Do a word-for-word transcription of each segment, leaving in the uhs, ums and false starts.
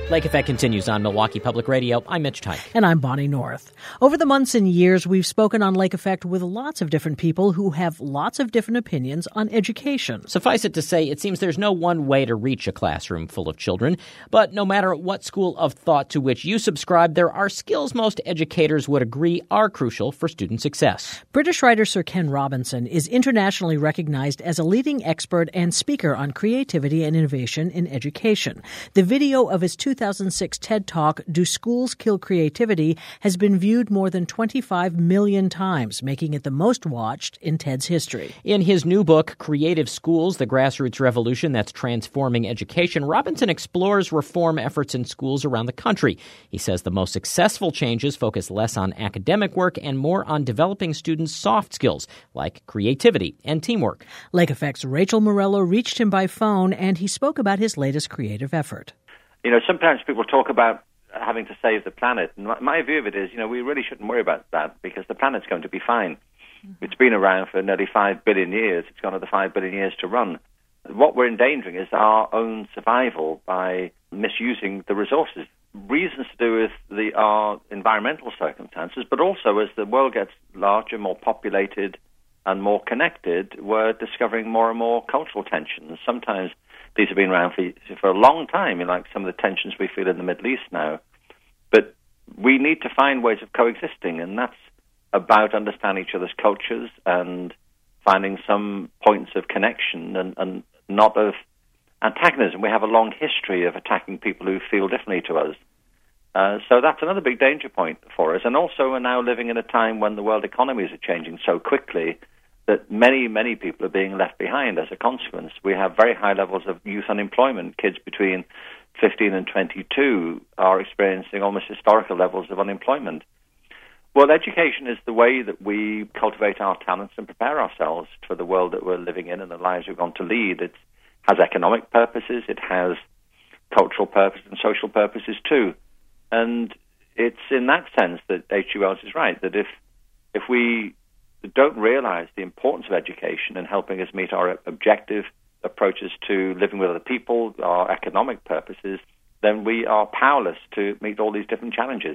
Lake Effect continues on Milwaukee Public Radio. I'm Mitch Tyke. And I'm Bonnie North. Over the months and years, we've spoken on Lake Effect with lots of different people who have lots of different opinions on education. Suffice it to say, it seems there's no one way to reach a classroom full of children. But no matter what school of thought to which you subscribe, there are skills most educators would agree are crucial for student success. British writer Sir Ken Robinson is internationally recognized as a leading expert and speaker on creativity and innovation in education. The video of his two thousand six TED Talk, Do Schools Kill Creativity?, has been viewed more than twenty-five million times, making it the most watched in TED's history. In his new book, Creative Schools, The Grassroots Revolution That's Transforming Education, Robinson explores reform efforts in schools around the country. He says the most successful changes focus less on academic work and more on developing students' soft skills, like creativity and teamwork. Lake Effect's Rachel Morello reached him by phone, and he spoke about his latest creative effort. You know, sometimes people talk about having to save the planet, and my view of it is, you know, we really shouldn't worry about that because the planet's going to be fine. Mm-hmm. It's been around for nearly five billion years. It's got another five billion years to run. What we're endangering is our own survival by misusing the resources. Reasons to do with the, our environmental circumstances, but also as the world gets larger, more populated, and more connected, we're discovering more and more cultural tensions. Sometimes these have been around for, for a long time, like some of the tensions we feel in the Middle East now. But we need to find ways of coexisting, and that's about understanding each other's cultures and finding some points of connection and, and not of antagonism. We have a long history of attacking people who feel differently to us. Uh, so that's another big danger point for us. And also we're now living in a time when the world economies are changing so quickly that many, many people are being left behind as a consequence. We have very high levels of youth unemployment. Kids between fifteen and twenty-two are experiencing almost historical levels of unemployment. Well, education is the way that we cultivate our talents and prepare ourselves for the world that we're living in and the lives we're going to lead. It has economic purposes, it has cultural purposes and social purposes too. And it's in that sense that H G Wells is right, that if if we don't realize the importance of education in helping us meet our objective approaches to living with other people, our economic purposes, then we are powerless to meet all these different challenges.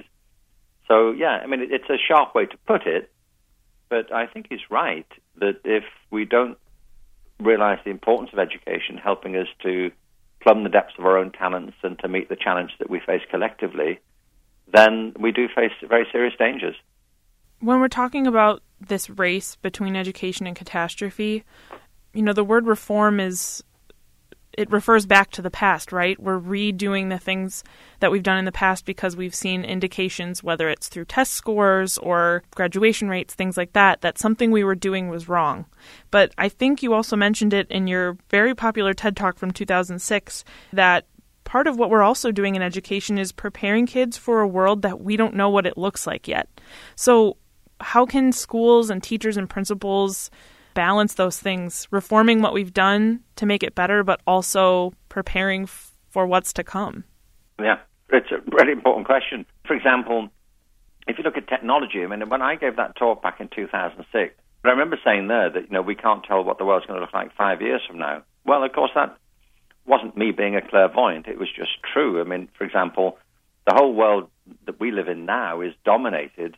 So, yeah, I mean, it's a sharp way to put it, but I think he's right that if we don't realize the importance of education helping us to plumb the depths of our own talents and to meet the challenge that we face collectively, then we do face very serious dangers. When we're talking about this race between education and catastrophe, you know, the word reform is, it refers back to the past, right? We're redoing the things that we've done in the past because we've seen indications, whether it's through test scores or graduation rates, things like that, that something we were doing was wrong. But I think you also mentioned it in your very popular TED Talk from two thousand six, that part of what we're also doing in education is preparing kids for a world that we don't know what it looks like yet. So how can schools and teachers and principals balance those things, reforming what we've done to make it better, but also preparing f- for what's to come? Yeah, it's a really important question. For example, if you look at technology, I mean, when I gave that talk back in two thousand six, I remember saying there that, you know, we can't tell what the world's going to look like five years from now. Well, of course, that wasn't me being a clairvoyant. It was just true. I mean, for example, the whole world that we live in now is dominated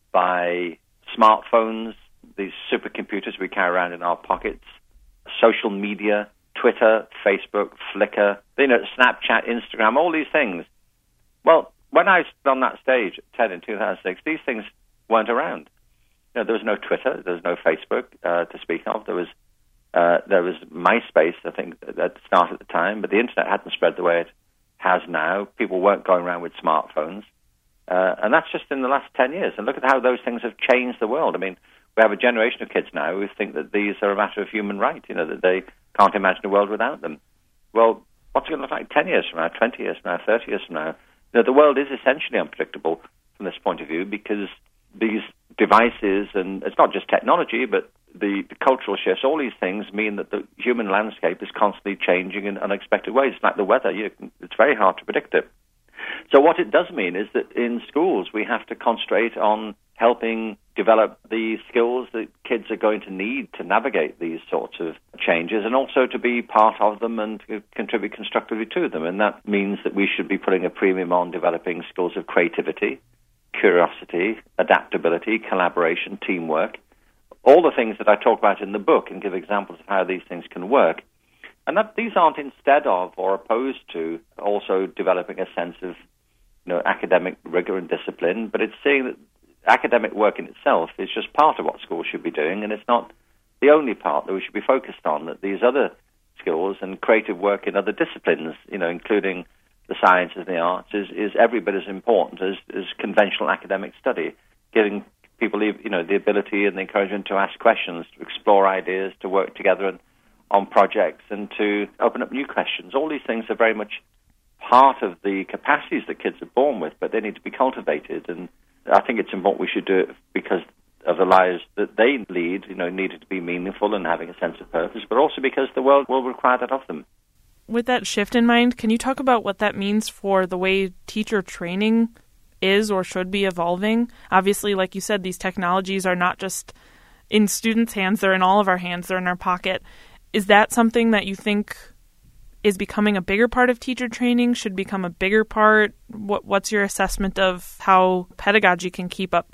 by smartphones, these supercomputers we carry around in our pockets, social media, Twitter, Facebook, Flickr, you know, Snapchat, Instagram, all these things. Well, when I was on that stage at TED in two thousand six, these things weren't around. You know, there was no Twitter, there was no Facebook uh, to speak of. There was uh, there was MySpace, I think, at the start at the time, but the internet hadn't spread the way it has now. People weren't going around with smartphones. Uh, and that's just in the last ten years. And look at how those things have changed the world. I mean, we have a generation of kids now who think that these are a matter of human right, you know, that they can't imagine a world without them. Well, what's it going to look like ten years from now, twenty years from now, thirty years from now? You know, the world is essentially unpredictable from this point of view because these devices, and it's not just technology, but the, the cultural shifts, all these things mean that the human landscape is constantly changing in unexpected ways. It's like the weather. You, it's very hard to predict it. So what it does mean is that in schools we have to concentrate on helping develop the skills that kids are going to need to navigate these sorts of changes and also to be part of them and to contribute constructively to them. And that means that we should be putting a premium on developing skills of creativity, curiosity, adaptability, collaboration, teamwork, all the things that I talk about in the book and give examples of how these things can work. And that these aren't instead of or opposed to also developing a sense of you know, academic rigor and discipline, but it's seeing that academic work in itself is just part of what schools should be doing, and it's not the only part that we should be focused on, that these other skills and creative work in other disciplines, you know, including the sciences and the arts, is, is every bit as important as, as conventional academic study, giving people, you know, the ability and the encouragement to ask questions, to explore ideas, to work together and, on projects, and to open up new questions. All these things are very much part of the capacities that kids are born with, but they need to be cultivated. And I think it's important we should do it because of the lives that they lead, you know, needed to be meaningful and having a sense of purpose, but also because the world will require that of them. With that shift in mind, can you talk about what that means for the way teacher training is or should be evolving? Obviously, like you said, these technologies are not just in students' hands, they're in all of our hands, they're in our pocket. Is that something that you think is becoming a bigger part of teacher training, should become a bigger part? What, what's your assessment of how pedagogy can keep up?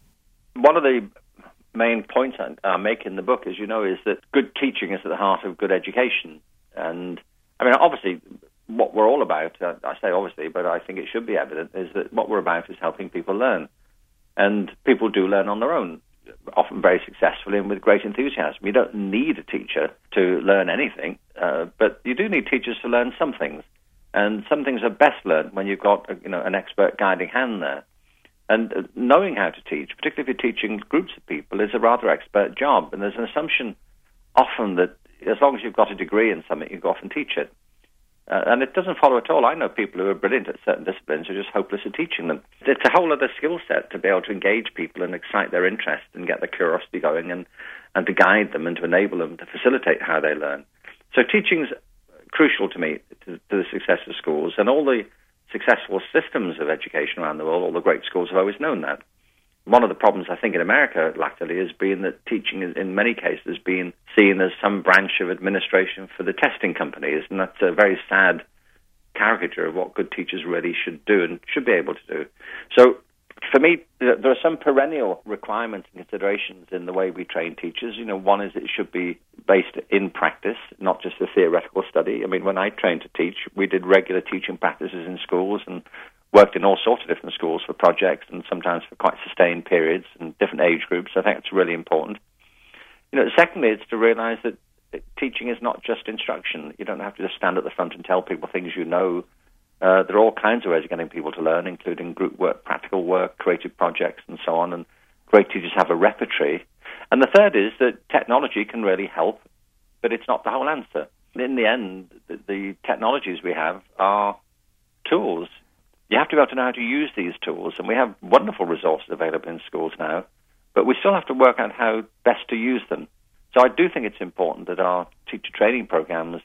One of the main points I, I make in the book, as you know, is that good teaching is at the heart of good education. And, I mean, obviously, what we're all about, uh, I say obviously, but I think it should be evident, is that what we're about is helping people learn. And people do learn on their own, often very successfully and with great enthusiasm. You don't need a teacher to learn anything, uh, but you do need teachers to learn some things. And some things are best learned when you've got you know, an expert guiding hand there. And uh, knowing how to teach, particularly if you're teaching groups of people, is a rather expert job. And there's an assumption often that as long as you've got a degree in something, you can often teach it. Uh, and it doesn't follow at all. I know people who are brilliant at certain disciplines who are just hopeless at teaching them. It's a whole other skill set to be able to engage people and excite their interest and get their curiosity going and, and to guide them and to enable them to facilitate how they learn. So teaching's crucial to me, to, to the success of schools, and all the successful systems of education around the world, all the great schools have always known that. One of the problems, I think, in America, latterly, has been that teaching, is, in many cases, has been seen as some branch of administration for the testing companies, and that's a very sad caricature of what good teachers really should do and should be able to do. So, for me, there are some perennial requirements and considerations in the way we train teachers. You know, one is it should be based in practice, not just a theoretical study. I mean, when I trained to teach, we did regular teaching practices in schools and worked in all sorts of different schools for projects and sometimes for quite sustained periods and different age groups. I think it's really important. You know, secondly, it's to realize that teaching is not just instruction. You don't have to just stand at the front and tell people things you know. Uh, there are all kinds of ways of getting people to learn, including group work, practical work, creative projects, and so on. And great teachers have a repertoire. And the third is that technology can really help, but it's not the whole answer. In the end, the, the technologies we have are tools. You have to be able to know how to use these tools, and we have wonderful resources available in schools now, but we still have to work out how best to use them. So I do think it's important that our teacher training programs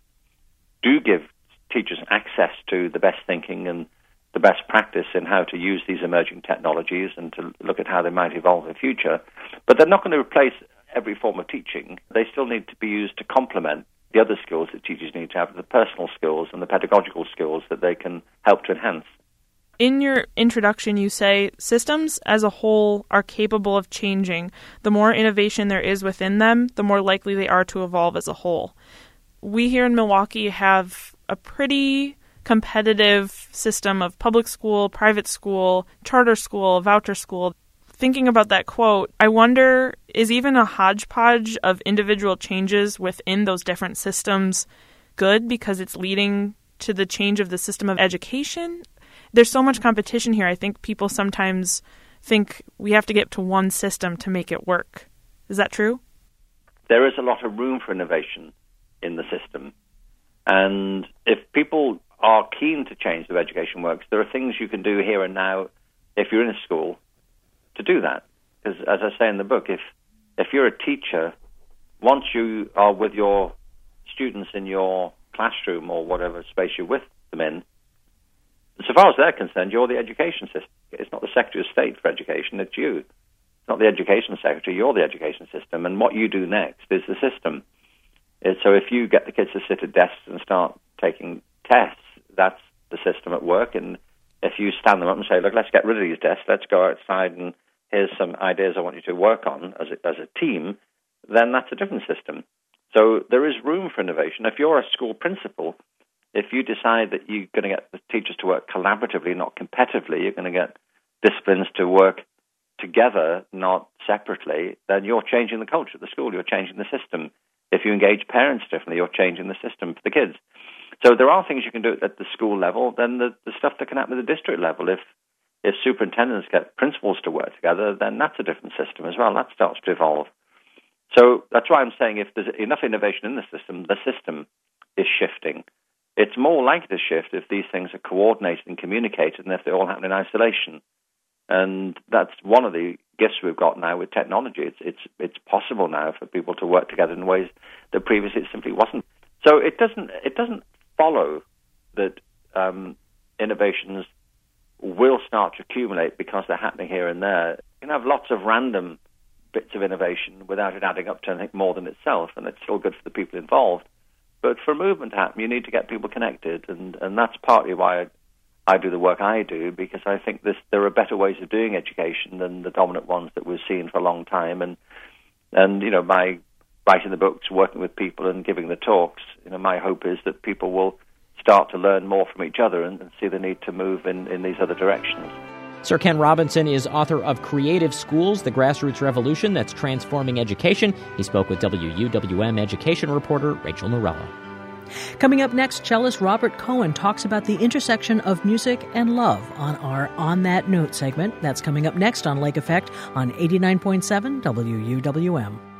do give teachers access to the best thinking and the best practice in how to use these emerging technologies and to look at how they might evolve in the future. But they're not going to replace every form of teaching. They still need to be used to complement the other skills that teachers need to have, the personal skills and the pedagogical skills that they can help to enhance. In your introduction, you say systems as a whole are capable of changing. The more innovation there is within them, the more likely they are to evolve as a whole. We here in Milwaukee have a pretty competitive system of public school, private school, charter school, voucher school. Thinking about that quote, I wonder, is even a hodgepodge of individual changes within those different systems good because it's leading to the change of the system of education? There's so much competition here. I think people sometimes think we have to get to one system to make it work. Is that true? There is a lot of room for innovation in the system. And if people are keen to change the way education works, there are things you can do here and now if you're in a school to do that. Because as I say in the book, if if you're a teacher, once you are with your students in your classroom or whatever space you're with them in, so far as they're concerned, you're the education system. It's not the Secretary of State for Education, it's you. It's not the Education Secretary, you're the education system, and what you do next is the system. So if you get the kids to sit at desks and start taking tests, that's the system at work. And if you stand them up and say, look, let's get rid of these desks, let's go outside and here's some ideas I want you to work on as a, as a team, then that's a different system. So there is room for innovation. If you're a school principal, if you decide that you're going to get the teachers to work collaboratively, not competitively, you're going to get disciplines to work together, not separately, then you're changing the culture of the school, you're changing the system. If you engage parents differently, you're changing the system for the kids. So there are things you can do at the school level, then the, the stuff that can happen at the district level. If if superintendents get principals to work together, then that's a different system as well. That starts to evolve. So that's why I'm saying if there's enough innovation in the system, the system is shifting. It's more likely to shift if these things are coordinated and communicated and if they all happen in isolation. And that's one of the gifts we've got now with technology. It's it's it's possible now for people to work together in ways that previously it simply wasn't. So it doesn't it doesn't follow that um, innovations will start to accumulate because they're happening here and there. You can have lots of random bits of innovation without it adding up to anything more than itself, and it's still good for the people involved. But for a movement to happen, you need to get people connected, and, and that's partly why I, I do the work I do, because I think this, there are better ways of doing education than the dominant ones that we've seen for a long time. And, and you know, by writing the books, working with people and giving the talks, you know, my hope is that people will start to learn more from each other and, and see the need to move in, in these other directions. Sir Ken Robinson is author of Creative Schools, The Grassroots Revolution That's Transforming Education. He spoke with W U W M education reporter Rachel Norella. Coming up next, cellist Robert Cohen talks about the intersection of music and love on our On That Note segment. That's coming up next on Lake Effect on eighty-nine point seven W U W M.